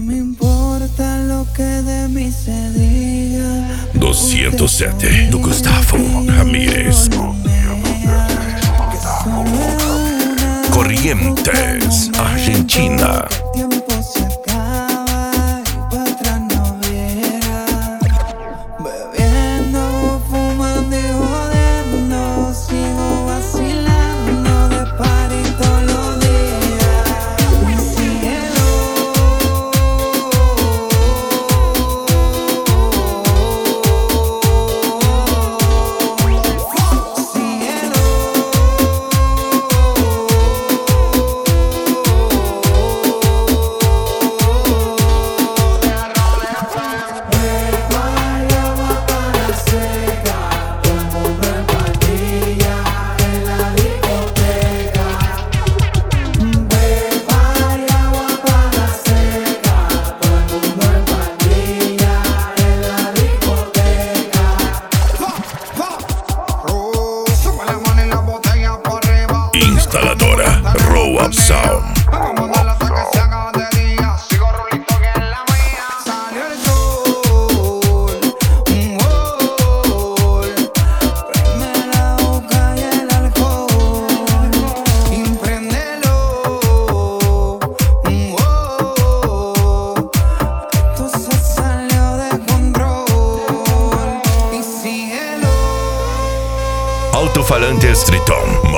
me importa lo que de mí se diga. 207 do Gustavo Ramírez. Corrientes, Argentina. Tiempo se acaba y para atrás no viera. Bebiendo, fumando y jodiendo, sigo vacilando de party todos los días. Mi cielo, Instaladora Row Up Sound. salió el sol, un gol. Prende la boca y el alcohol, impréndelo, un gol. Esto se salió de control y síguelo. Alto-falantes Triton,